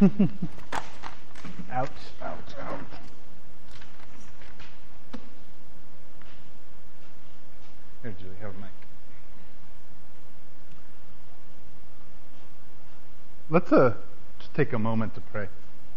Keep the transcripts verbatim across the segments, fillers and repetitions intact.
Ouch, ouch, ouch. Here, Julie, have a mic. Let's uh, just take a moment to pray.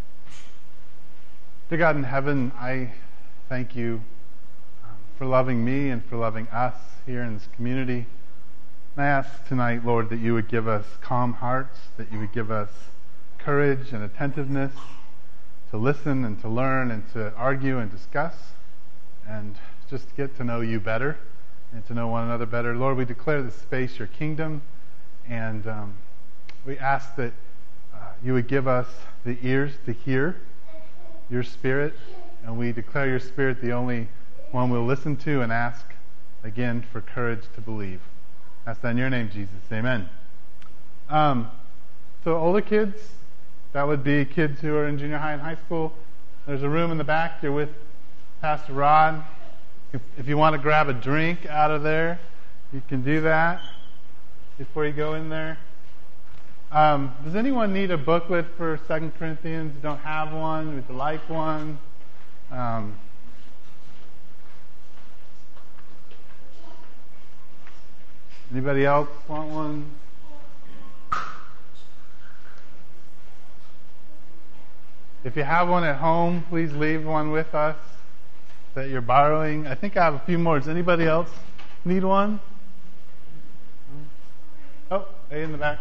Dear God in heaven, I thank you um, for loving me and for loving us here in this community. And I ask tonight, Lord, that you would give us calm hearts, that you would give us courage and attentiveness to listen and to learn and to argue and discuss and just get to know you better and to know one another better. Lord, we declare this space your kingdom, and um, we ask that uh, you would give us the ears to hear your Spirit, and we declare your Spirit the only one we'll listen to, and ask again for courage to believe. That's in your name, Jesus. Amen. Um, so older kids, that would be kids who are in junior high and high school. There's a room in the back. You're with Pastor Rod. If, if you want to grab a drink out of there, you can do that before you go in there. Um, does anyone need a booklet for Second Corinthians? You don't have one? Would you like one? Um, anybody else want one? If you have one at home, please leave one with us that you're borrowing. I think I have a few more. Does anybody else need one? Oh, hey, in the back.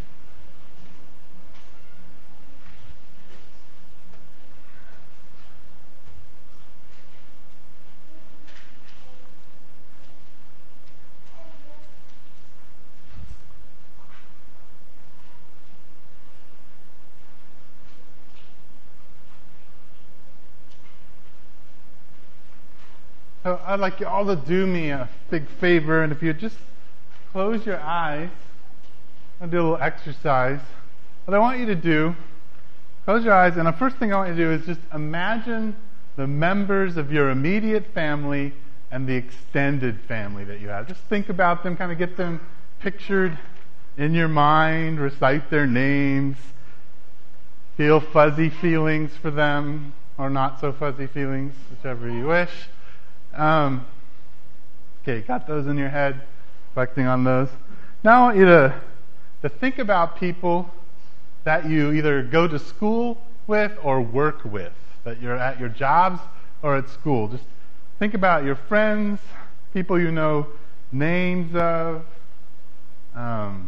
So I'd like you all to do me a big favor, and if you just close your eyes, I'll do a little exercise. What I want you to do, close your eyes, and the first thing I want you to do is just imagine the members of your immediate family and the extended family that you have. Just think about them, kind of get them pictured in your mind, recite their names, feel fuzzy feelings for them, or not so fuzzy feelings, whichever you wish. Um, okay, got those in your head, reflecting on those. Now I want you to, to think about people that you either go to school with or work with, that you're at your jobs or at school. Just think about your friends, people you know names of. Um,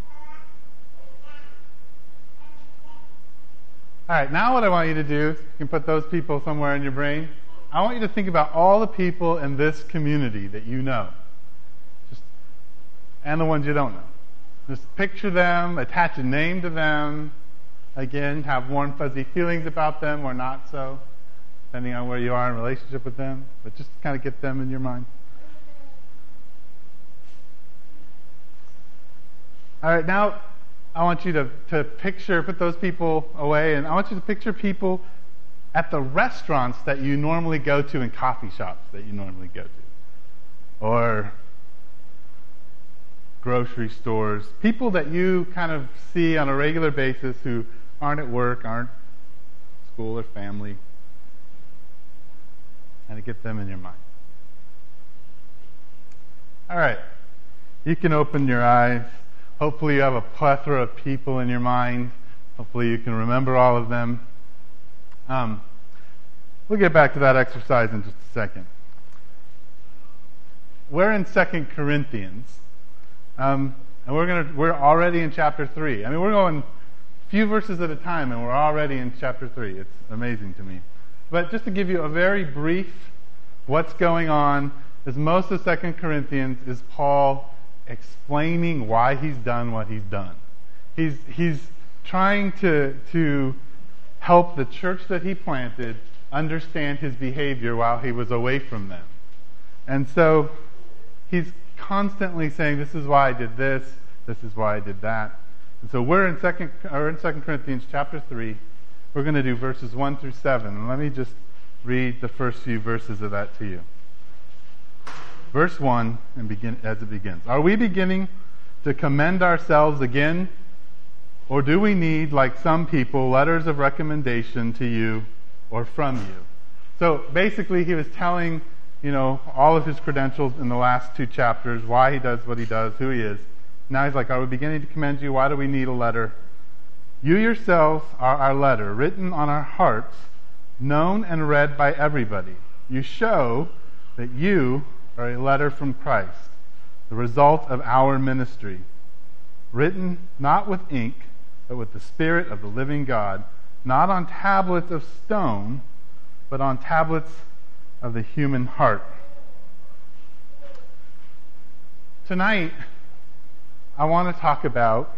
all right, now what I want you to do, you can put those people somewhere in your brain. I want you to think about all the people in this community that you know, just and the ones you don't know. Just picture them, attach a name to them. Again, have warm, fuzzy feelings about them or not so, depending on where you are in relationship with them. But just kind of get them in your mind. All right, now I want you to, to picture, put those people away, and I want you to picture people at the restaurants that you normally go to and coffee shops that you normally go to. Or grocery stores. People that you kind of see on a regular basis who aren't at work, aren't school or family. And to get them in your mind. All right. You can open your eyes. Hopefully you have a plethora of people in your mind. Hopefully you can remember all of them. Um, we'll get back to that exercise in just a second. We're in Second Corinthians, um, and we're gonna we're already in chapter three. I mean, we're going a few verses at a time, and we're already in chapter three. It's amazing to me. But just to give you a very brief, what's going on is most of Second Corinthians is Paul explaining why he's done what he's done. He's he's trying to to help the church that he planted understand his behavior while he was away from them. And so he's constantly saying, this is why I did this, this is why I did that. And so we're in second or in Second Corinthians chapter three. We're going to do verses one through seven. And let me just read the first few verses of that to you. Verse one, and begin as it begins. Are we beginning to commend ourselves again? Or do we need, like some people, letters of recommendation to you or from you? So basically he was telling, you know, all of his credentials in the last two chapters, why he does what he does, who he is. Now he's like, are we beginning to commend you? Why do we need a letter? You yourselves are our letter, written on our hearts, known and read by everybody. You show that you are a letter from Christ, the result of our ministry, written not with ink, but with the Spirit of the living God, not on tablets of stone, but on tablets of the human heart. Tonight, I want to talk about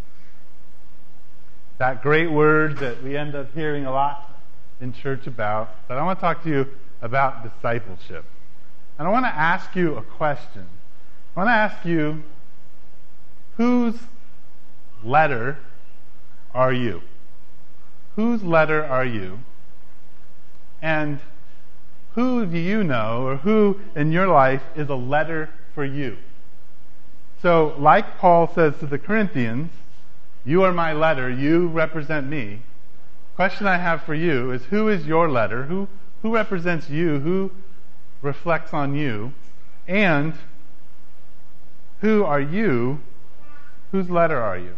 that great word that we end up hearing a lot in church about, but I want to talk to you about discipleship. And I want to ask you a question. I want to ask you, whose letter are you? Whose letter are you? And who do you know, or who in your life is a letter for you? So, like Paul says to the Corinthians, you are my letter, you represent me. The question I have for you is, who is your letter? Who, who represents you? Who reflects on you? And who are you? Whose letter are you?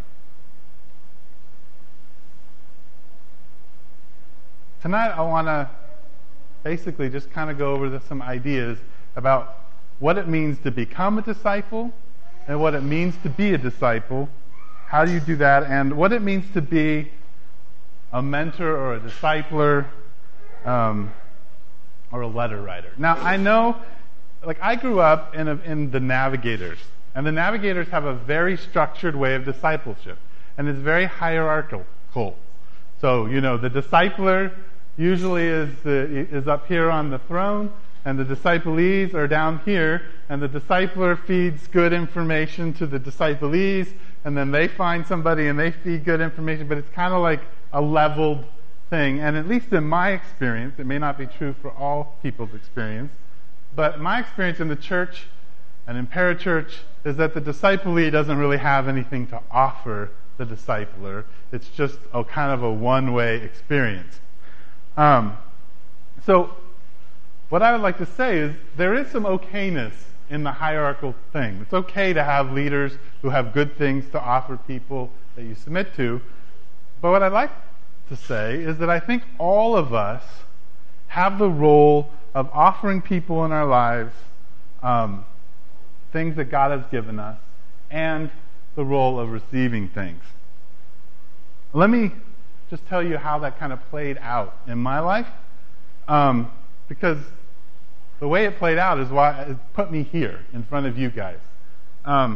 Tonight I want to basically just kind of go over the, some ideas about what it means to become a disciple and what it means to be a disciple. How do you do that? And what it means to be a mentor or a discipler um, or a letter writer. Now, I know, like, I grew up in, a, in the Navigators. And the Navigators have a very structured way of discipleship. And it's very hierarchical. So, you know, the discipler usually is the, is up here on the throne, and the disciplees are down here, and the discipler feeds good information to the disciplees, and then they find somebody and they feed good information, but it's kind of like a leveled thing. And at least in my experience, it may not be true for all people's experience, but my experience in the church and in parachurch is that the disciplee doesn't really have anything to offer the discipler. It's just a kind of a one-way experience. Um, so what I would like to say is there is some okayness in the hierarchical thing. It's okay to have leaders who have good things to offer people that you submit to. But what I'd like to say is that I think all of us have the role of offering people in our lives um, things that God has given us, and the role of receiving things. Let me just tell you how that kind of played out in my life, um, because the way it played out is why it put me here in front of you guys. Um,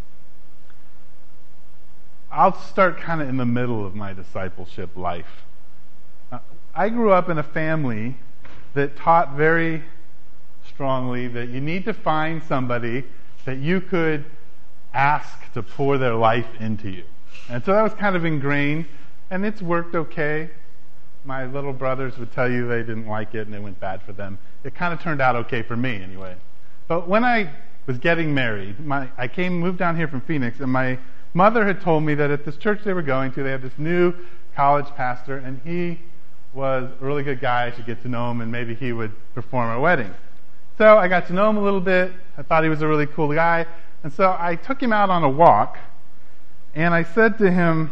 I'll start kind of in the middle of my discipleship life. Uh, I grew up in a family that taught very strongly that you need to find somebody that you could ask to pour their life into you. And so that was kind of ingrained, and it's worked okay. My little brothers would tell you they didn't like it and it went bad for them. It kind of turned out okay for me anyway. But when I was getting married, my, I came, moved down here from Phoenix, and my mother had told me that at this church they were going to, they had this new college pastor, and he was a really good guy. I should get to know him, and maybe he would perform our wedding. So I got to know him a little bit. I thought he was a really cool guy. And so I took him out on a walk, and I said to him,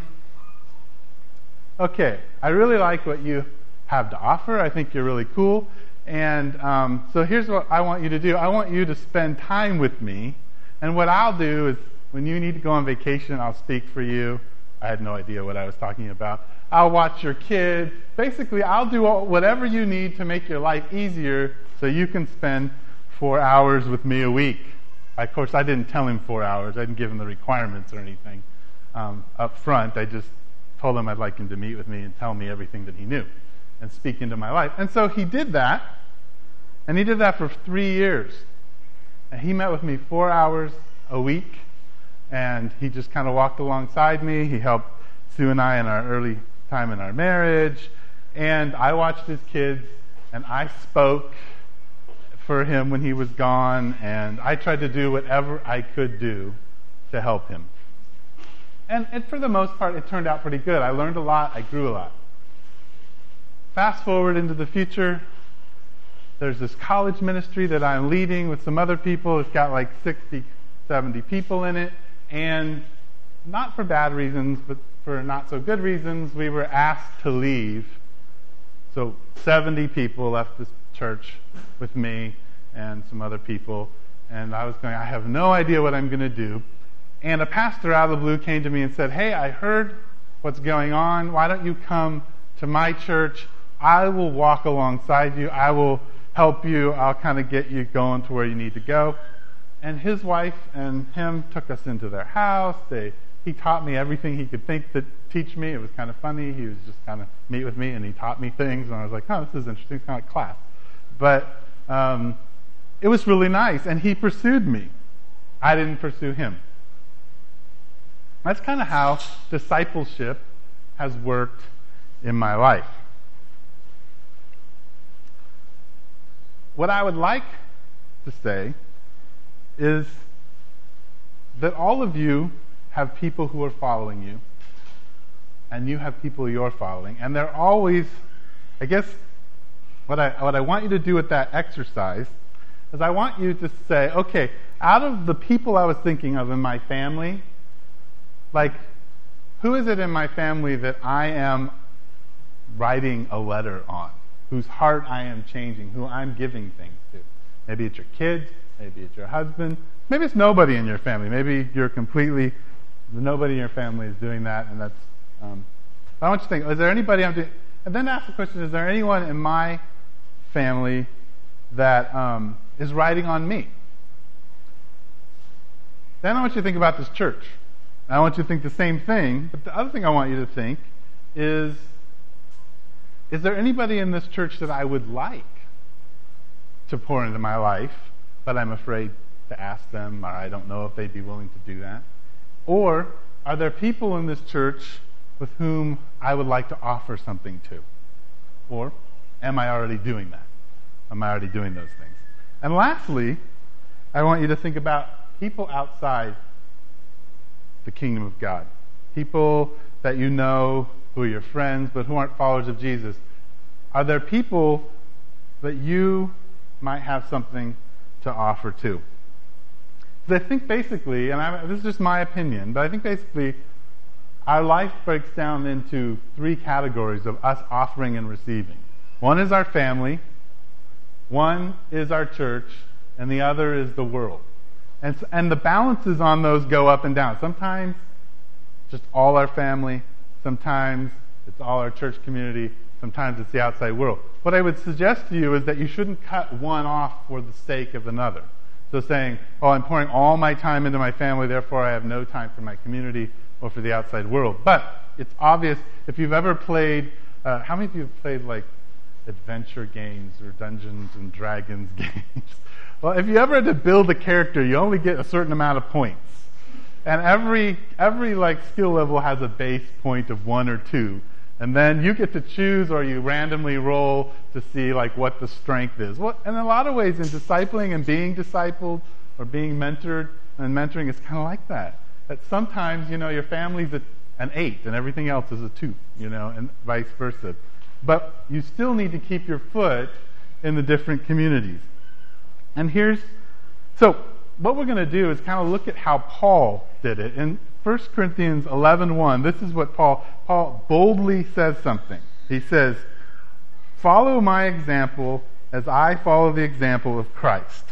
okay, I really like what you have to offer. I think you're really cool. And um, so here's what I want you to do. I want you to spend time with me. And what I'll do is, when you need to go on vacation, I'll speak for you. I had no idea what I was talking about. I'll watch your kids. Basically, I'll do all, whatever you need to make your life easier so you can spend four hours with me a week. Of course, I didn't tell him four hours. I didn't give him the requirements or anything um, up front. I just told him I'd like him to meet with me and tell me everything that he knew and speak into my life. And so he did that, and he did that for three years. And he met with me four hours a week, and he just kind of walked alongside me. He helped Sue and I in our early time in our marriage, and I watched his kids, and I spoke for him when he was gone, and I tried to do whatever I could do to help him. And, and for the most part, it turned out pretty good. I learned a lot. I grew a lot. Fast forward into the future, there's this college ministry that I'm leading with some other people. It's got like sixty, seventy people in it. And not for bad reasons, but for not so good reasons, we were asked to leave. So seventy people left this church with me and some other people. And I was going, I have no idea what I'm going to do. And a pastor out of the blue came to me and said, hey, I heard what's going on. Why don't you come to my church? I will walk alongside you. I will help you. I'll kind of get you going to where you need to go. And his wife and him took us into their house. They, he taught me everything he could think to teach me. It was kind of funny. He was just kind of meet with me, and he taught me things. And I was like, oh, this is interesting. It's kind of like class. But um, it was really nice. And he pursued me. I didn't pursue him. That's kind of how discipleship has worked in my life. What I would like to say is that all of you have people who are following you, and you have people you're following, and they're always, I guess, what I what I want you to do with that exercise is I want you to say, okay, out of the people I was thinking of in my family, like, who is it in my family that I am writing a letter on, whose heart I am changing, who I'm giving things to? Maybe it's your kids, maybe it's your husband, maybe it's nobody in your family. Maybe you're completely, nobody in your family is doing that, and that's, um, I want you to think, is there anybody I'm doing, and then ask the question, is there anyone in my family that um, is writing on me? Then I want you to think about this church. I want you to think the same thing, but the other thing I want you to think is, is there anybody in this church that I would like to pour into my life, but I'm afraid to ask them, or I don't know if they'd be willing to do that? Or are there people in this church with whom I would like to offer something to? Or am I already doing that? Am I already doing those things? And lastly, I want you to think about people outside the kingdom of God. People that you know who are your friends but who aren't followers of Jesus. Are there people that you might have something to offer to? Because I think basically, and I, this is just my opinion, but I think basically our life breaks down into three categories of us offering and receiving. One is our family, one is our church, and the other is the world. And, and the balances on those go up and down. Sometimes just all our family, sometimes it's all our church community, sometimes it's the outside world. What I would suggest to you is that you shouldn't cut one off for the sake of another. So saying, oh, I'm pouring all my time into my family, therefore I have no time for my community or for the outside world. But it's obvious, if you've ever played, uh, how many of you have played like adventure games or Dungeons and Dragons games? Well, if you ever had to build a character, you only get a certain amount of points. And every every like skill level has a base point of one or two. And then you get to choose, or you randomly roll to see like what the strength is. Well, in a lot of ways, in discipling and being discipled or being mentored, and mentoring is kind of like that. That sometimes, you know, your family's a, an eight and everything else is a two, you know, and vice versa. But you still need to keep your foot in the different communities. And here's, so what we're going to do is kind of look at how Paul did it. In First Corinthians eleven one, this is what Paul, Paul boldly says something. He says, follow my example as I follow the example of Christ.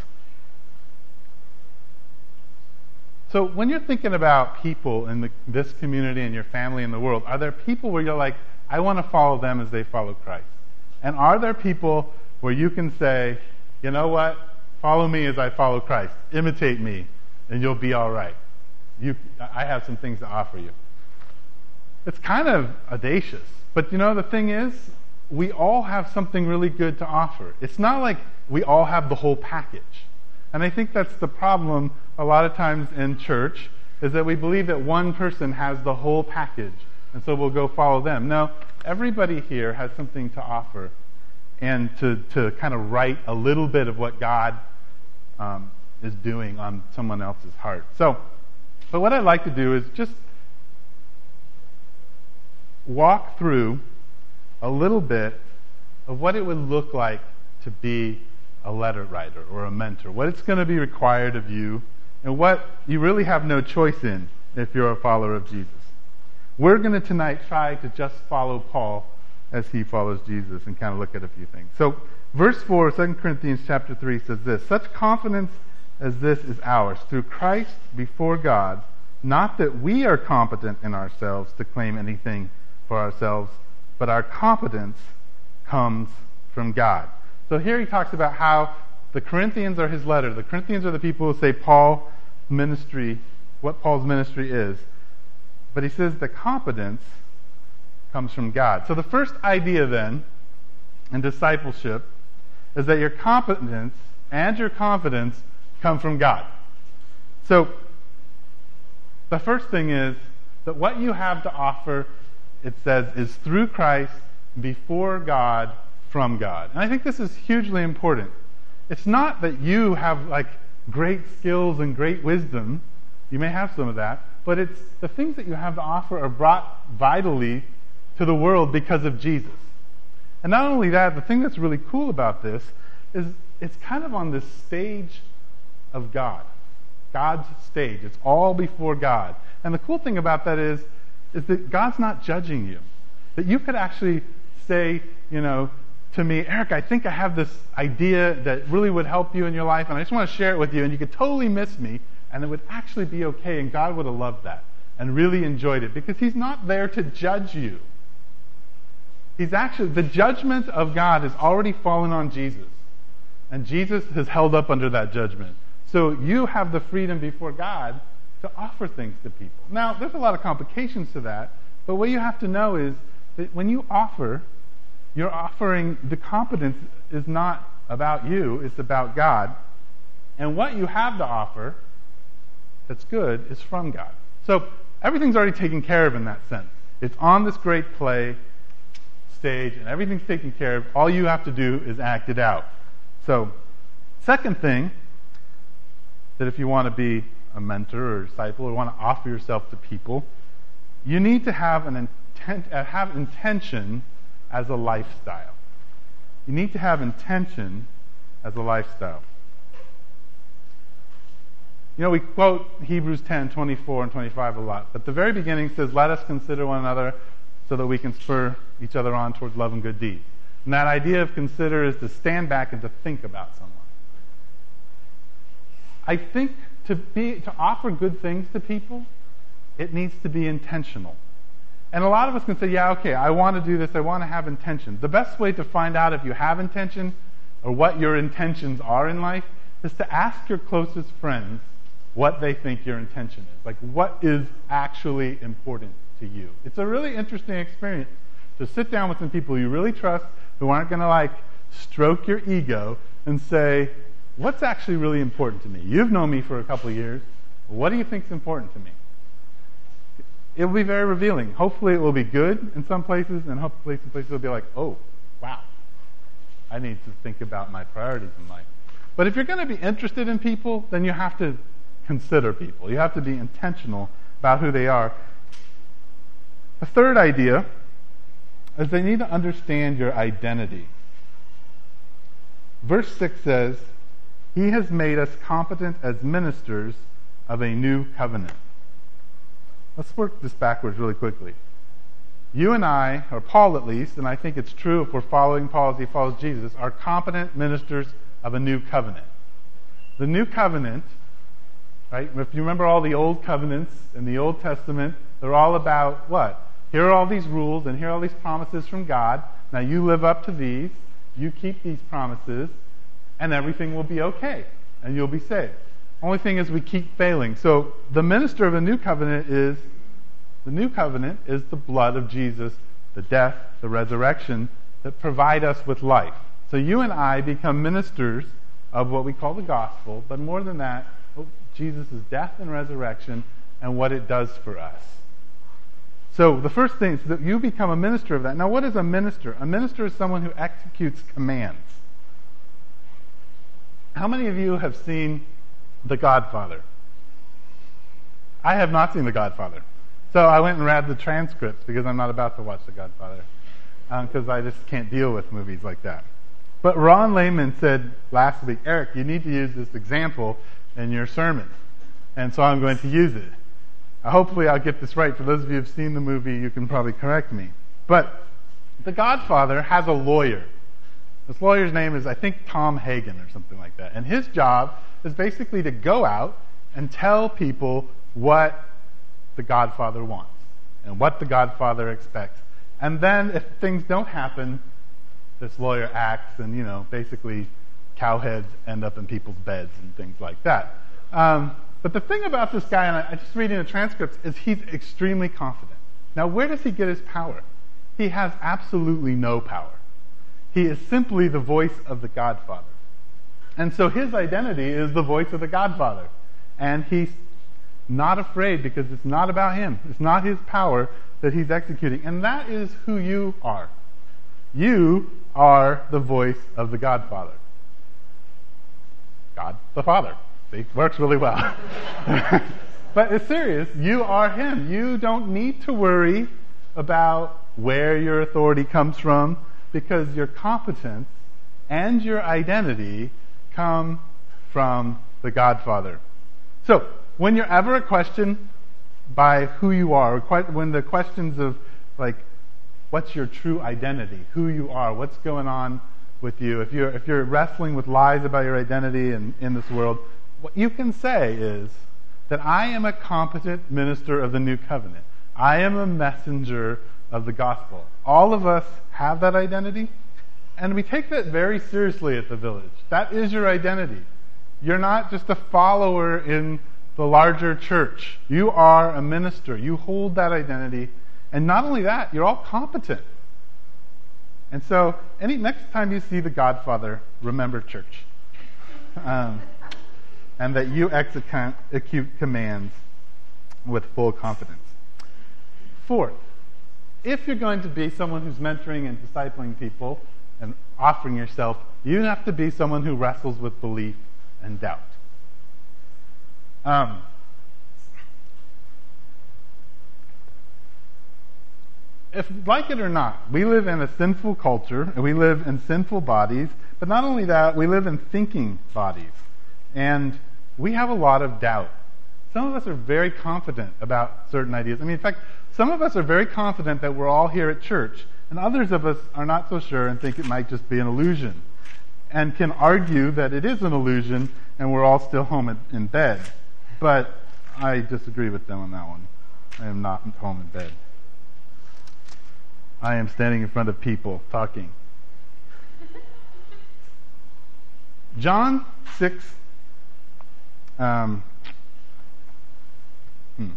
So when you're thinking about people in the, this community and your family in the world, are there people where you're like, I want to follow them as they follow Christ? And are there people where you can say, you know what? Follow me as I follow Christ. Imitate me, and you'll be all right. You, I have some things to offer you. It's kind of audacious. But you know, the thing is, we all have something really good to offer. It's not like we all have the whole package. And I think that's the problem a lot of times in church, is that we believe that one person has the whole package, and so we'll go follow them. No, everybody here has something to offer, and to, to kind of write a little bit of what God um, is doing on someone else's heart. So, but what I'd like to do is just walk through a little bit of what it would look like to be a letter writer or a mentor, what it's going to be required of you, and what you really have no choice in if you're a follower of Jesus. We're going to tonight try to just follow Paul as he follows Jesus and kind of look at a few things. So verse four, Second Corinthians chapter three says this: such confidence as this is ours through Christ before God, not that we are competent in ourselves to claim anything for ourselves, but our competence comes from God. So here he talks about how the Corinthians are his letter. The Corinthians are the people who say Paul's ministry, what Paul's ministry is. But he says the competence comes from God. So the first idea then in discipleship is that your competence and your confidence come from God. So the first thing is that what you have to offer, it says, is through Christ, before God, from God. And I think this is hugely important. It's not that you have like great skills and great wisdom. You may have some of that, but it's the things that you have to offer are brought vitally to the world because of Jesus. And not only that, the thing that's really cool about this is it's kind of on this stage of God. God's stage. It's all before God. And the cool thing about that is, is that God's not judging you. That you could actually say, you know, to me, Eric, I think I have this idea that really would help you in your life, and I just want to share it with you, and you could totally miss me, and it would actually be okay, and God would have loved that and really enjoyed it, because he's not there to judge you. He's actually, the judgment of God has already fallen on Jesus, and Jesus has held up under that judgment. So you have the freedom before God to offer things to people. Now, there's a lot of complications to that, but what you have to know is that when you offer, you're offering, the competence is not about you, it's about God. And what you have to offer that's good is from God. So everything's already taken care of in that sense. It's on this great play stage, and everything's taken care of. All you have to do is act it out. So, second thing, that if you want to be a mentor or a disciple or want to offer yourself to people, you need to have an intent, uh, have intention as a lifestyle. You need to have intention as a lifestyle. You know, we quote Hebrews ten, twenty-four and twenty-five a lot, but the very beginning says, let us consider one another so that we can spur each other on towards love and good deeds. And that idea of consider is to stand back and to think about someone. I think to be to offer good things to people, it needs to be intentional. And a lot of us can say, yeah, okay, I want to do this, I want to have intention. The best way to find out if you have intention or what your intentions are in life is to ask your closest friends what they think your intention is. Like, what is actually important to you? It's a really interesting experience to sit down with some people you really trust who aren't going to, like, stroke your ego and say, what's actually really important to me? You've known me for a couple of years. What do you think is important to me? It will be very revealing. Hopefully it will be good in some places, and hopefully some places will be like, oh, wow, I need to think about my priorities in life. But if you're going to be interested in people, then you have to consider people. You have to be intentional about who they are. The third idea is they need to understand your identity. Verse six says, he has made us competent as ministers of a new covenant. Let's work this backwards really quickly. You and I, or Paul at least, and I think it's true if we're following Paul as he follows Jesus, are competent ministers of a new covenant. The new covenant, right? If you remember all the old covenants in the Old Testament, they're all about what? Here are all these rules, and here are all these promises from God. Now you live up to these, you keep these promises, and everything will be okay, and you'll be saved. Only thing is we keep failing. So the minister of a new covenant is, the new covenant is the blood of Jesus, the death, the resurrection, that provide us with life. So you and I become ministers of what we call the gospel, but more than that, Jesus' death and resurrection and what it does for us. So the first thing is that you become a minister of that. Now what is a minister? A minister is someone who executes commands. How many of you have seen The Godfather? I have not seen The Godfather. So I went and read the transcripts because I'm not about to watch The Godfather because um, I just can't deal with movies like that. But Ron Layman said last week, Eric, you need to use this example in your sermon. And so I'm going to use it. Uh, hopefully I'll get this right. For those of you who have seen the movie, you can probably correct me. But The Godfather has a lawyer. This lawyer's name is, I think, Tom Hagen or something like that. And his job is basically to go out and tell people what the Godfather wants and what the Godfather expects. And then if things don't happen, this lawyer acts and, you know, basically cowheads end up in people's beds and things like that. Um, but the thing about this guy, and I, I just reading the transcripts, is he's extremely confident. Now, where does he get his power? He has absolutely no power. He is simply the voice of the Godfather. And so his identity is the voice of the Godfather. And he's not afraid because it's not about him. It's not his power that he's executing. And that is who you are. You are the voice of the Godfather. God the Father. See, works really well. But it's serious. You are him. You don't need to worry about where your authority comes from, because your competence and your identity come from the Godfather. So, when you're ever questioned by who you are, when the questions of, like, what's your true identity, who you are, what's going on with you, if you're, if you're wrestling with lies about your identity in, in this world, what you can say is that I am a competent minister of the new covenant. I am a messenger of the gospel. All of us have that identity, and we take that very seriously at the Village. That is your identity. You're not just a follower in the larger church. You are a minister. You hold that identity, and not only that, you're all competent. And so, any next time you see The Godfather, remember church, um, and that you execute commands with full confidence. Fourth, if you're going to be someone who's mentoring and discipling people and offering yourself, you have to be someone who wrestles with belief and doubt. Um, if like it or not, we live in a sinful culture and we live in sinful bodies, but not only that, we live in thinking bodies. And we have a lot of doubt. Some of us are very confident about certain ideas. I mean, in fact, some of us are very confident that we're all here at church, and others of us are not so sure and think it might just be an illusion, and can argue that it is an illusion and we're all still home in, in bed. But I disagree with them on that one. I am not home in bed. I am standing in front of people talking. John six. Um, hmm.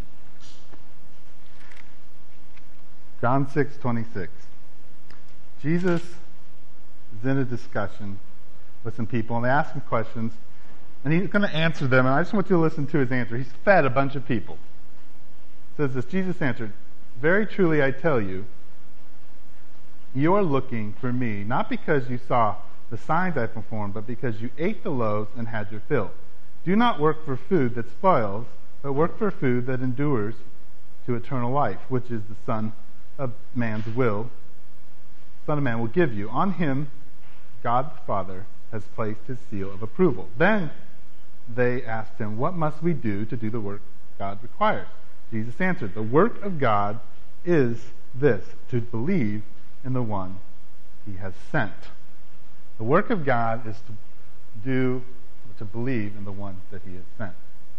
John six twenty-six. Jesus is in a discussion with some people, and they ask him questions, and he's going to answer them, and I just want you to listen to his answer. He's fed a bunch of people. It says this, Jesus answered, "Very truly I tell you, you are looking for me, not because you saw the signs I performed, but because you ate the loaves and had your fill. Do not work for food that spoils, but work for food that endures to eternal life, which is the Son of Man's will. Son of Man will give you. On him, God the Father has placed his seal of approval." Then they asked him, "What must we do to do the work God requires?" Jesus answered, "The work of God is this, to believe in the one he has sent." The work of God is to do, to believe in the one that he has sent.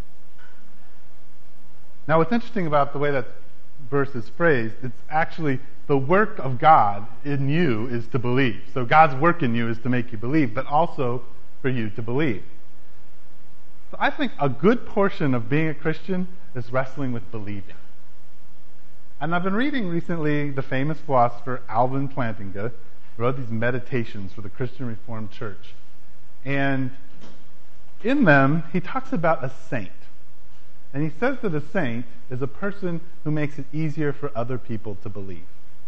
Now, what's interesting about the way that verse is phrased, it's actually the work of God in you is to believe. So God's work in you is to make you believe, but also for you to believe. So I think a good portion of being a Christian is wrestling with believing. And I've been reading recently the famous philosopher Alvin Plantinga, who wrote these meditations for the Christian Reformed Church. And in them, he talks about a saint. And he says that a saint is a person who makes it easier for other people to believe.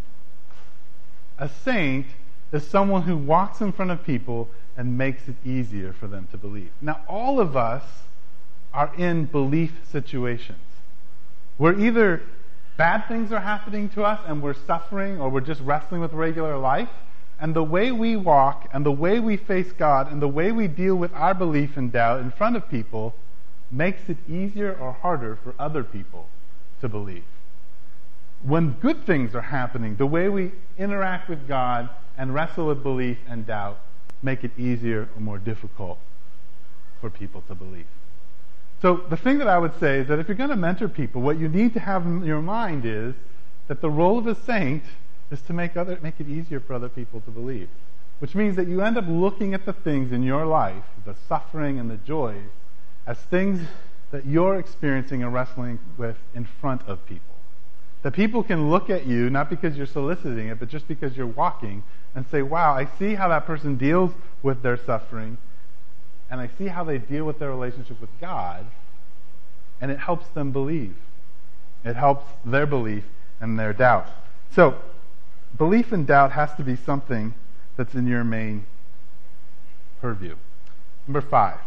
A saint is someone who walks in front of people and makes it easier for them to believe. Now, all of us are in belief situations. We're either bad things are happening to us and we're suffering or we're just wrestling with regular life. And the way we walk and the way we face God and the way we deal with our belief and doubt in front of people makes it easier or harder for other people to believe. When good things are happening, the way we interact with God and wrestle with belief and doubt make it easier or more difficult for people to believe. So the thing that I would say is that if you're going to mentor people, what you need to have in your mind is that the role of a saint is to make other make it easier for other people to believe. Which means that you end up looking at the things in your life, the suffering and the joys, as things that you're experiencing and wrestling with in front of people. That people can look at you, not because you're soliciting it, but just because you're walking, and say, wow, I see how that person deals with their suffering, and I see how they deal with their relationship with God, and it helps them believe. It helps their belief and their doubt. So, belief and doubt has to be something that's in your main purview. Number five.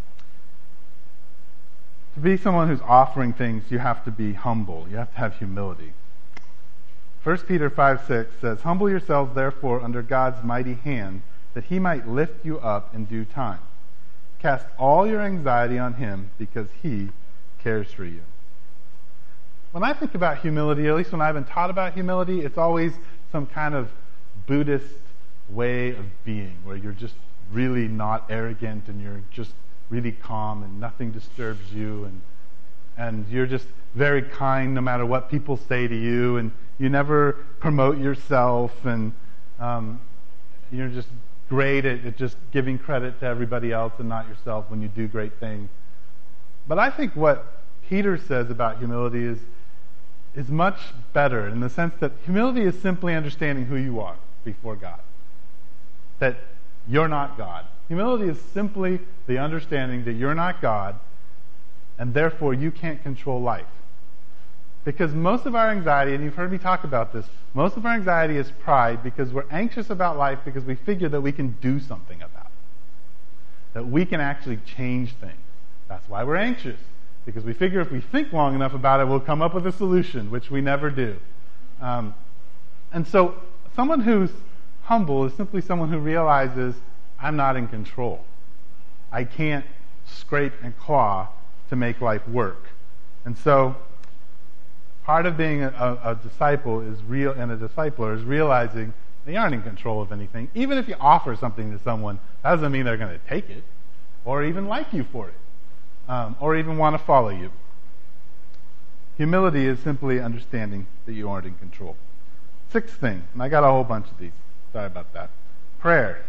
To be someone who's offering things, you have to be humble. You have to have humility. First Peter five six says, "Humble yourselves, therefore, under God's mighty hand, that he might lift you up in due time. Cast all your anxiety on him, because he cares for you." When I think about humility, or at least when I've been taught about humility, it's always some kind of Buddhist way of being, where you're just really not arrogant and you're just really calm and nothing disturbs you, and and you're just very kind no matter what people say to you, and you never promote yourself, and um, you're just great at, at just giving credit to everybody else and not yourself when you do great things. But I think what Peter says about humility is is much better, in the sense that humility is simply understanding who you are before God. That you're not God. Humility is simply the understanding that you're not God, and therefore you can't control life. Because most of our anxiety, and you've heard me talk about this, most of our anxiety is pride, because we're anxious about life because we figure that we can do something about it. That we can actually change things. That's why we're anxious. Because we figure if we think long enough about it, we'll come up with a solution, which we never do. Um, and so someone who's humble is simply someone who realizes, I'm not in control. I can't scrape and claw to make life work. And so part of being a, a, a disciple is real, and a discipler is realizing they aren't in control of anything. Even if you offer something to someone, that doesn't mean they're going to take it or even like you for it. Um, or even want to follow you. Humility is simply understanding that you aren't in control. Sixth thing, and I got a whole bunch of these. Sorry about that. Prayer.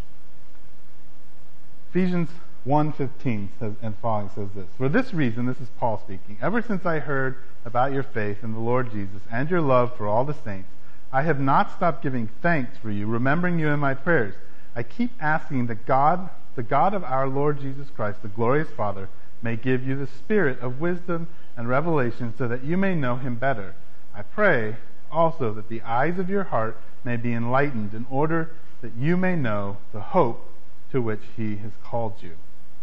Ephesians one fifteen says, and following says this: "For this reason," this is Paul speaking, "ever since I heard about your faith in the Lord Jesus and your love for all the saints, I have not stopped giving thanks for you, remembering you in my prayers. I keep asking that God, the God of our Lord Jesus Christ, the glorious Father, may give you the spirit of wisdom and revelation so that you may know him better. I pray also that the eyes of your heart may be enlightened in order that you may know the hope to which he has called you."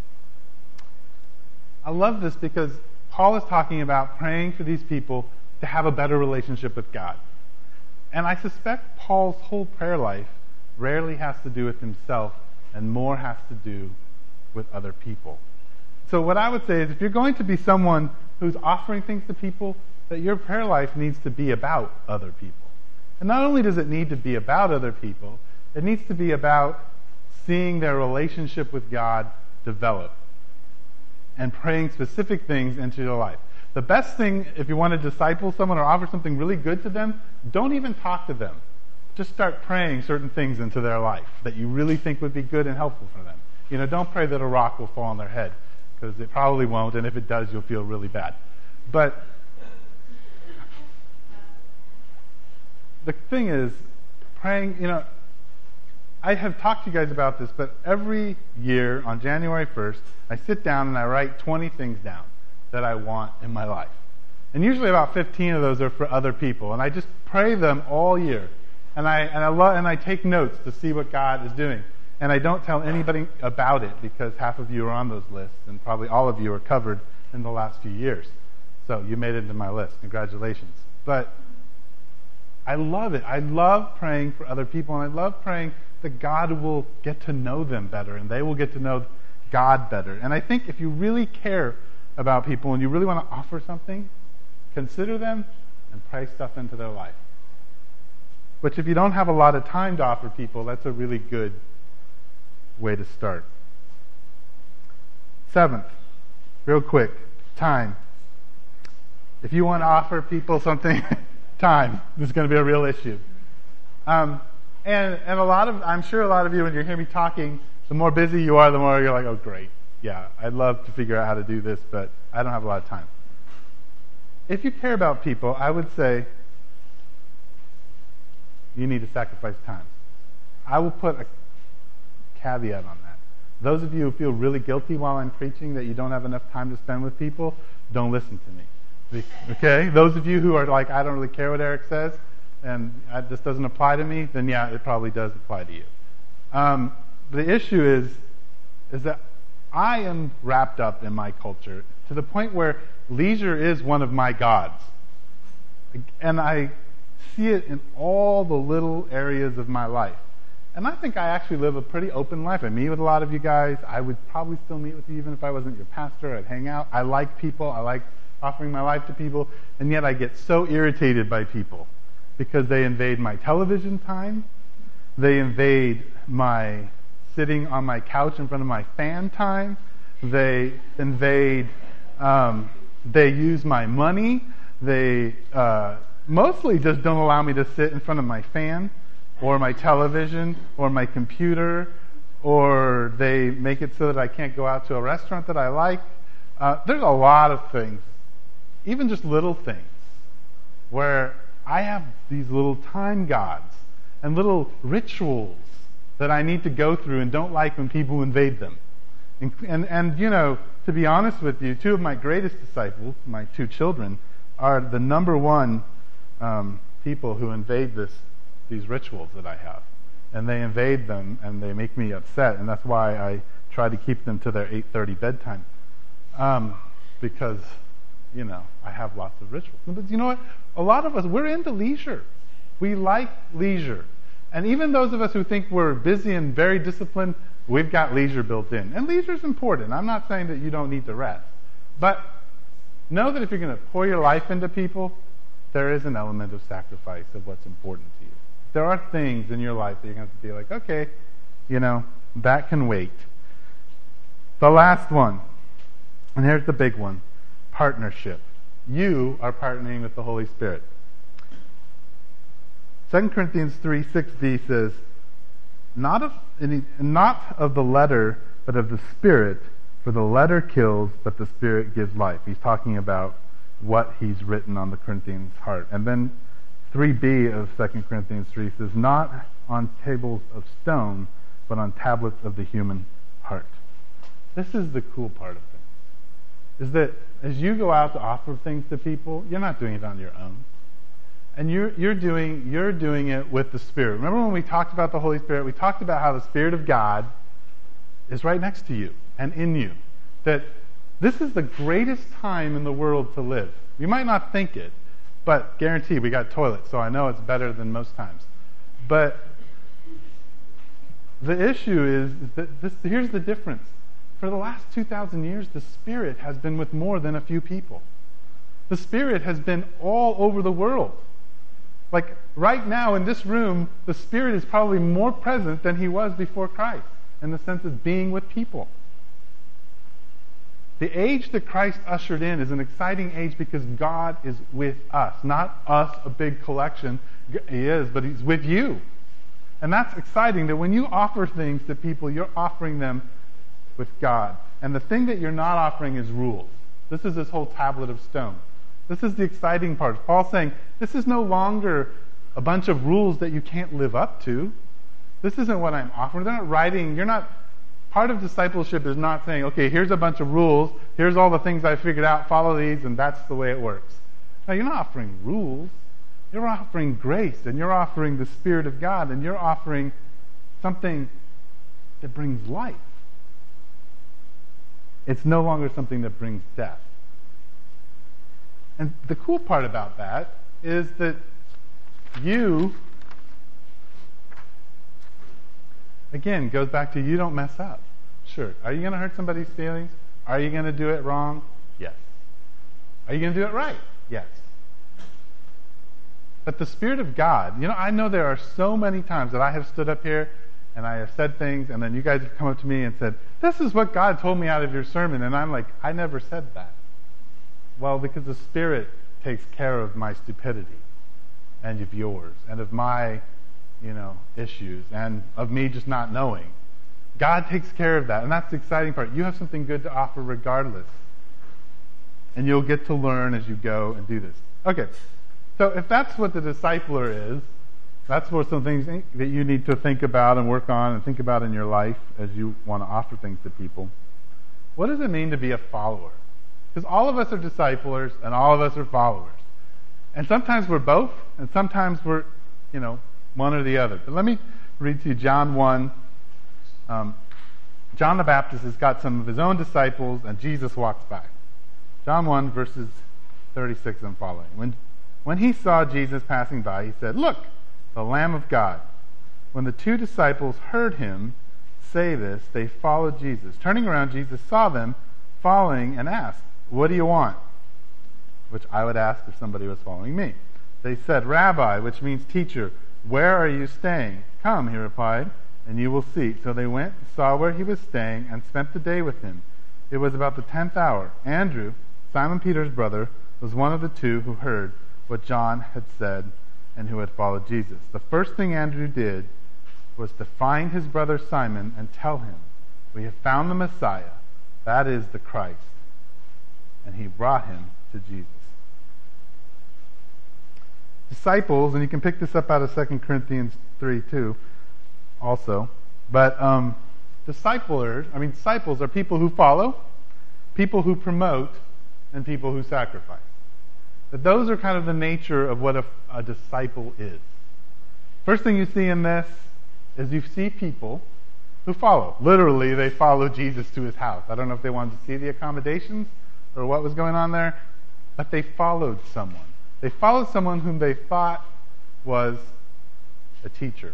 I love this because Paul is talking about praying for these people to have a better relationship with God. And I suspect Paul's whole prayer life rarely has to do with himself and more has to do with other people. So what I would say is, if you're going to be someone who's offering things to people, that your prayer life needs to be about other people. And not only does it need to be about other people, it needs to be about seeing their relationship with God develop and praying specific things into your life. The best thing, if you want to disciple someone or offer something really good to them, don't even talk to them. Just start praying certain things into their life that you really think would be good and helpful for them. You know, don't pray that a rock will fall on their head, because it probably won't, and if it does, you'll feel really bad. But the thing is, praying, you know, I have talked to you guys about this, but every year on January first, I sit down and I write twenty things down that I want in my life. And usually about fifteen of those are for other people, and I just pray them all year. And I and I love and I take notes to see what God is doing. And I don't tell anybody about it because half of you are on those lists, and probably all of you are covered in the last few years. So you made it into my list. Congratulations. But I love it. I love praying for other people, and I love praying that God will get to know them better, and they will get to know God better. And I think if you really care about people and you really want to offer something, consider them and pray stuff into their life. Which, if you don't have a lot of time to offer people, that's a really good way to start. Seventh, real quick, time. If you want to offer people something, time is going to be a real issue. Um, and and a lot of, I'm sure a lot of you, when you hear me talking, the more busy you are, the more you're like, oh, great. Yeah, I'd love to figure out how to do this, but I don't have a lot of time. If you care about people, I would say you need to sacrifice time. I will put a caveat on that. Those of you who feel really guilty while I'm preaching that you don't have enough time to spend with people, don't listen to me. Okay? Those of you who are like, I don't really care what Eric says, and I, this doesn't apply to me, then yeah, it probably does apply to you. Um, the issue is, is that I am wrapped up in my culture to the point where leisure is one of my gods. And I see it in all the little areas of my life. And I think I actually live a pretty open life. I meet with a lot of you guys. I would probably still meet with you even if I wasn't your pastor. I'd hang out. I like people. I like offering my life to people. And yet I get so irritated by people because they invade my television time. They invade my sitting on my couch in front of my fan time. They invade, um, they use my money. They uh, mostly just don't allow me to sit in front of my fan or my television or my computer, or they make it so that I can't go out to a restaurant that I like. Uh, there's a lot of things, even just little things, where I have these little time gods and little rituals that I need to go through and don't like when people invade them. And, and, and you know, to be honest with you, two of my greatest disciples, my two children, are the number one um, people who invade this these rituals that I have. And they invade them, and they make me upset, and that's why I try to keep them to their eight thirty bedtime. Um, because, you know, I have lots of rituals. But you know what? A lot of us, we're into leisure. We like leisure. And even those of us who think we're busy and very disciplined, we've got leisure built in. And leisure is important. I'm not saying that you don't need to rest. But know that if you're going to pour your life into people, there is an element of sacrifice of what's important to you. There are things in your life that you're going to have to be like, okay, you know, that can wait. The last one, and here's the big one, partnership. You are partnering with the Holy Spirit. Second Corinthians three six b says, not of, any, not of the letter, but of the Spirit, for the letter kills, but the Spirit gives life. He's talking about what he's written on the Corinthians' heart. And then three b of Second Corinthians three says, not on tables of stone, but on tablets of the human heart. This is the cool part of things, is that as you go out to offer things to people, you're not doing it on your own. And you're, you're doing you're doing it with the Spirit. Remember when we talked about the Holy Spirit, we talked about how the Spirit of God is right next to you and in you. That this is the greatest time in the world to live. You might not think it, but guarantee we got toilets, so I know it's better than most times. But the issue is, is that this, here's the difference. For the last two thousand years, the Spirit has been with more than a few people. The Spirit has been all over the world. Like right now in this room, the Spirit is probably more present than he was before Christ, in the sense of being with people. The age that Christ ushered in is an exciting age because God is with us. Not us, a big collection. He is, but he's with you. And that's exciting, that when you offer things to people, you're offering them with God. And the thing that you're not offering is rules. This is this whole tablet of stone. This is the exciting part. Paul's saying, this is no longer a bunch of rules that you can't live up to. This isn't what I'm offering. They're not writing, you're not, part of discipleship is not saying, okay, here's a bunch of rules, here's all the things I figured out, follow these, and that's the way it works. No, you're not offering rules. You're offering grace, and you're offering the Spirit of God, and you're offering something that brings life. It's no longer something that brings death. And the cool part about that is that you, again, goes back to you don't mess up. Sure. Are you going to hurt somebody's feelings? Are you going to do it wrong? Yes. Are you going to do it right? Yes. But the Spirit of God, you know, I know there are so many times that I have stood up here and I have said things, and then you guys have come up to me and said, this is what God told me out of your sermon. And I'm like, I never said that. Well, because the Spirit takes care of my stupidity and of yours and of my, you know, issues and of me just not knowing. God takes care of that, and that's the exciting part. You have something good to offer regardless. And you'll get to learn as you go and do this. Okay, so if that's what the discipler is, that's what some things that you need to think about and work on and think about in your life as you want to offer things to people. What does it mean to be a follower? Because all of us are disciplers and all of us are followers. And sometimes we're both, and sometimes we're, you know, one or the other. But let me read to you John one. Um, John the Baptist has got some of his own disciples, and Jesus walks by. John one, verses thirty-six and following. When, when he saw Jesus passing by, he said, look, the Lamb of God. When the two disciples heard him say this, they followed Jesus. Turning around, Jesus saw them following and asked, what do you want? Which I would ask if somebody was following me. They said, Rabbi, which means teacher, where are you staying? Come, he replied, and you will see. So they went, saw where he was staying, and spent the day with him. It was about the tenth hour. Andrew, Simon Peter's brother, was one of the two who heard what John had said and who had followed Jesus. The first thing Andrew did was to find his brother Simon and tell him, we have found the Messiah, that is the Christ. And he brought him to Jesus. Disciples, and you can pick this up out of Second Corinthians three too, also. But um, disciplers, I mean disciples are people who follow, people who promote, and people who sacrifice. But those are kind of the nature of what a, a disciple is. First thing you see in this is you see people who follow. Literally, they follow Jesus to his house. I don't know if they wanted to see the accommodations or what was going on there, but they followed someone. They followed someone whom they thought was a teacher.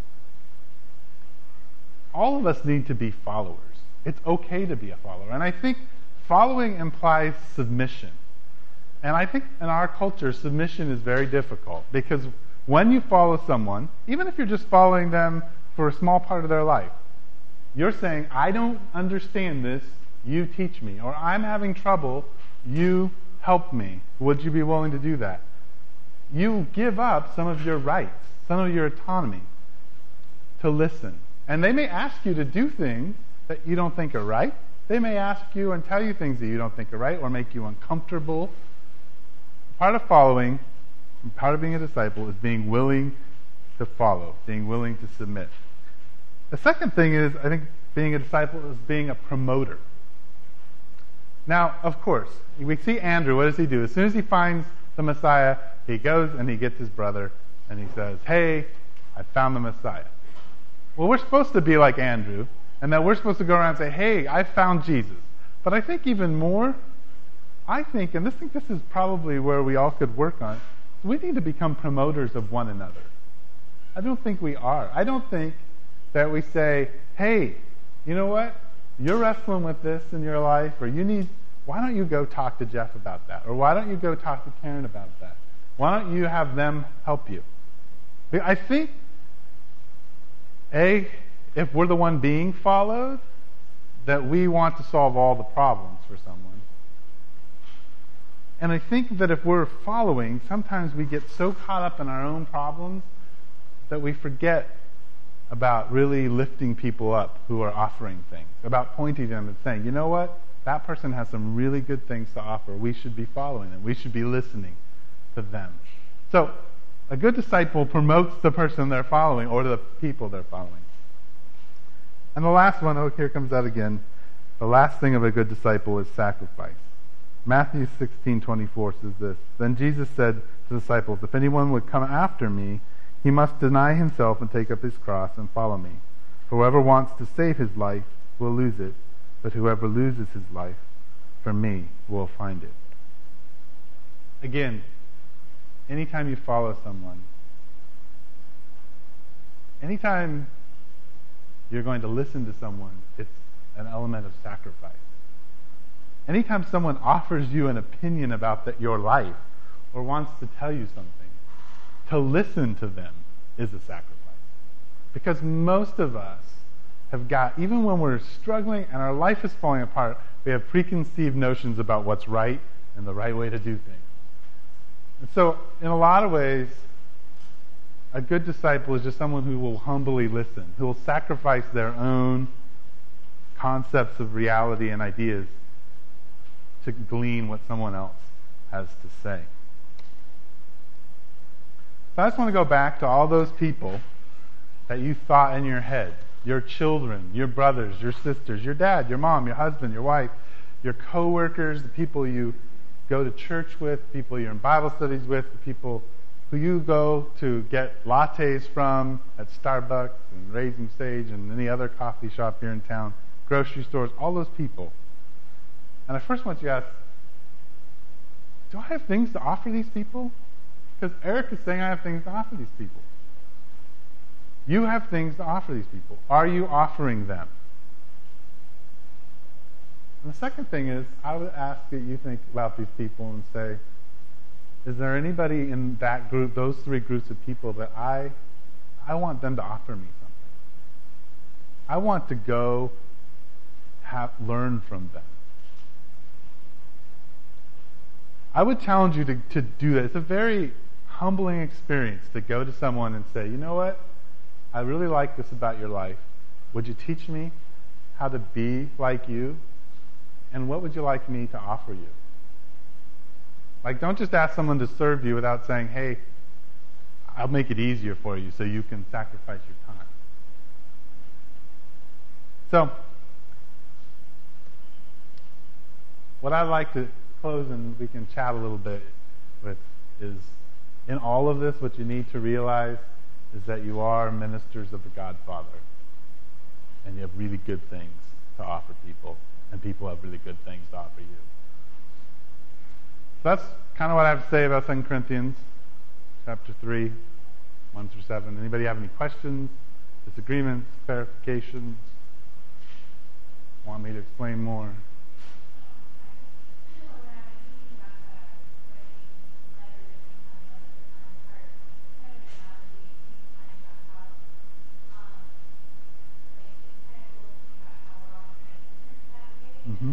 All of us need to be followers. It's okay to be a follower. And I think following implies submission. And I think in our culture, submission is very difficult because when you follow someone, even if you're just following them for a small part of their life, you're saying, I don't understand this, you teach me. Or I'm having trouble, you help me. Would you be willing to do that? You give up some of your rights, some of your autonomy to listen. And they may ask you to do things that you don't think are right. They may ask you and tell you things that you don't think are right or make you uncomfortable. Part of following, part of being a disciple, is being willing to follow, being willing to submit. The second thing is, I think, being a disciple is being a promoter. Now, of course, we see Andrew, what does he do? As soon as he finds the Messiah, he goes and he gets his brother and he says, hey, I found the Messiah. Well, we're supposed to be like Andrew, and that we're supposed to go around and say, hey, I found Jesus. But I think even more, I think, and I think this is probably where we all could work on, we need to become promoters of one another. I don't think we are. I don't think that we say, hey, you know what? You're wrestling with this in your life, or you need, why don't you go talk to Jeff about that? Or why don't you go talk to Karen about that? Why don't you have them help you? I think, A, if we're the one being followed, that we want to solve all the problems for someone. And I think that if we're following, sometimes we get so caught up in our own problems that we forget about really lifting people up who are offering things, about pointing them and saying, you know what? That person has some really good things to offer. We should be following them. We should be listening to them. So, a good disciple promotes the person they're following or the people they're following. And the last one, oh, here comes that again. The last thing of a good disciple is sacrifice. Matthew sixteen twenty-four says this, then Jesus said to the disciples, if anyone would come after me, he must deny himself and take up his cross and follow me. For whoever wants to save his life will lose it, but whoever loses his life for me will find it. again, anytime you follow someone, anytime you're going to listen to someone, it's an element of sacrifice. Anytime someone offers you an opinion about the, your life or wants to tell you something, to listen to them is a sacrifice. Because most of us have got, even when we're struggling and our life is falling apart, we have preconceived notions about what's right and the right way to do things. And so, in a lot of ways, a good disciple is just someone who will humbly listen, who will sacrifice their own concepts of reality and ideas to glean what someone else has to say. So I just want to go back to all those people that you thought in your head. Your children, your brothers, your sisters, your dad, your mom, your husband, your wife, your coworkers, the people you go to church with, people you're in Bible studies with, the people who you go to get lattes from at Starbucks and Raising Sage and any other coffee shop here in town, grocery stores, all those people. And I first want you to ask, do I have things to offer these people? Because Eric is saying I have things to offer these people. You have things to offer these people. Are you offering them? And the second thing is, I would ask that you think about these people and say, is there anybody in that group, those three groups of people, that I, I want them to offer me something? I want to go have, learn from them. I would challenge you to, to do that. It's a very humbling experience to go to someone and say, you know what? I really like this about your life. Would you teach me how to be like you? And what would you like me to offer you? Like, don't just ask someone to serve you without saying, hey, I'll make it easier for you so you can sacrifice your time. So, what I'd like to close and we can chat a little bit with is, in all of this, what you need to realize is that you are ministers of the God Father. And you have really good things to offer people. And people have really good things to offer you. So that's kind of what I have to say about Second Corinthians chapter three, one through seven. Anybody have any questions, disagreements, clarifications? Want me to explain more? Mm-hmm.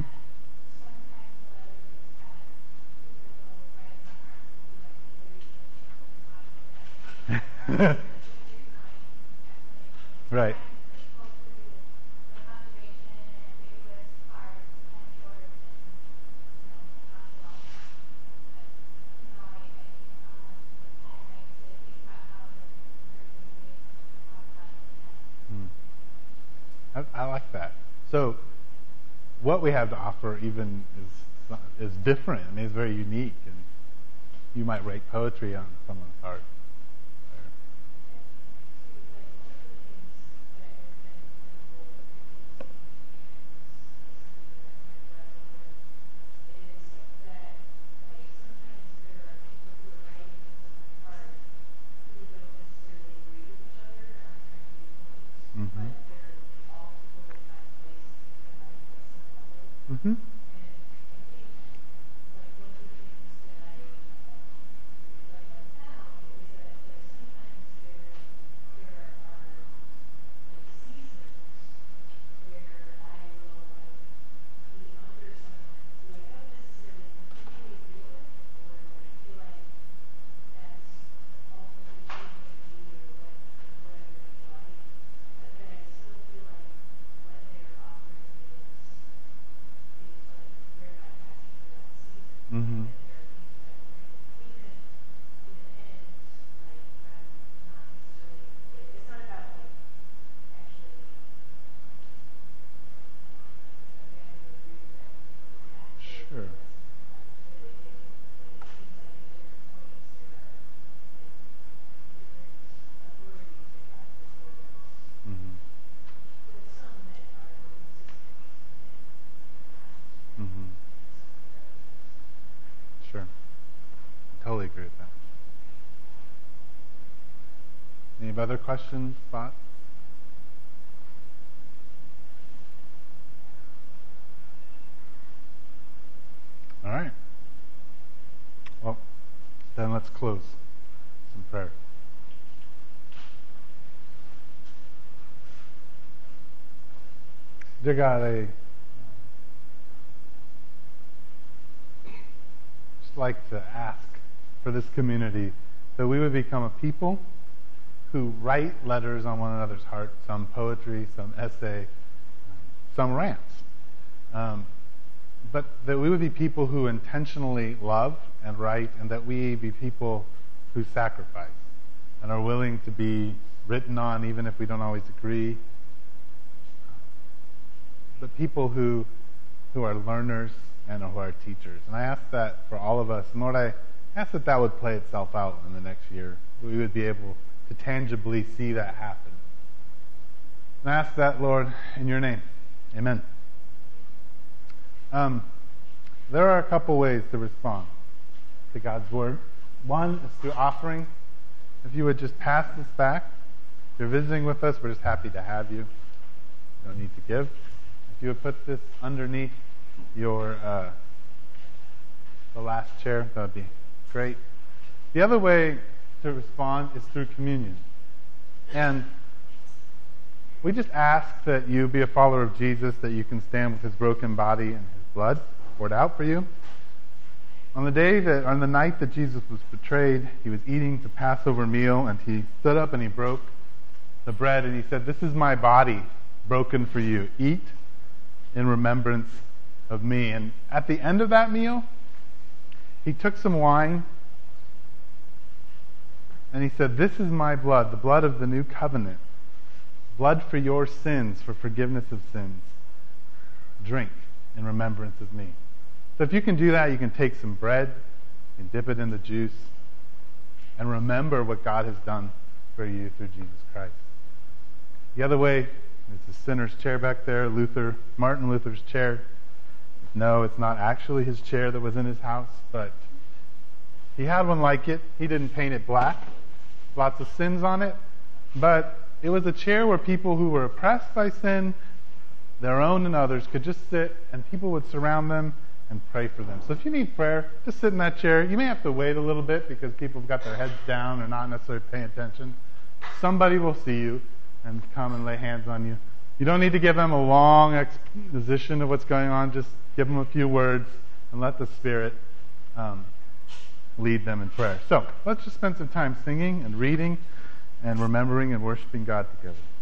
Right. Hmm. I, I like that. So, what we have to offer even is is different. I mean, it's very unique, and you might write poetry on someone's heart. Mm-hmm. Mm-hmm. Any other questions, thoughts? All right. Well, then let's close in prayer. Dear God, I just like to ask for this community that we would become a people who write letters on one another's hearts, some poetry, some essay, some rants. Um, but that we would be people who intentionally love and write, and that we be people who sacrifice and are willing to be written on even if we don't always agree. But people who who are learners and who are teachers. And I ask that for all of us. And Lord, I ask that that would play itself out in the next year. We would be able to tangibly see that happen. And I ask that, Lord, in your name. Amen. Um, there are a couple ways to respond to God's word. One is through offering. If you would just pass this back. If you're visiting with us, we're just happy to have you. You don't need to give. If you would put this underneath your uh, the last chair, that would be great. The other way to respond is through communion. And we just ask that you be a follower of Jesus, that you can stand with his broken body and his blood poured out for you. On the day that, on the night that Jesus was betrayed, he was eating the Passover meal, and he stood up and he broke the bread, and he said, "This is my body broken for you. Eat in remembrance of me." And at the end of that meal, he took some wine, and he said, "This is my blood, the blood of the new covenant. Blood for your sins, for forgiveness of sins. Drink in remembrance of me." So if you can do that, you can take some bread, you can dip it in the juice, and remember what God has done for you through Jesus Christ. The other way is the sinner's chair back there, Luther, Martin Luther's chair. No, it's not actually his chair that was in his house, but he had one like it. He didn't paint it black. Lots of sins on it. But it was a chair where people who were oppressed by sin, their own and others, could just sit, and people would surround them and pray for them. So if you need prayer, just sit in that chair. You may have to wait a little bit because people have got their heads down and not necessarily paying attention. Somebody will see you and come and lay hands on you. You don't need to give them a long exposition of what's going on. Just give them a few words and let the Spirit um, lead them in prayer. So let's just spend some time singing and reading and remembering and worshiping God together.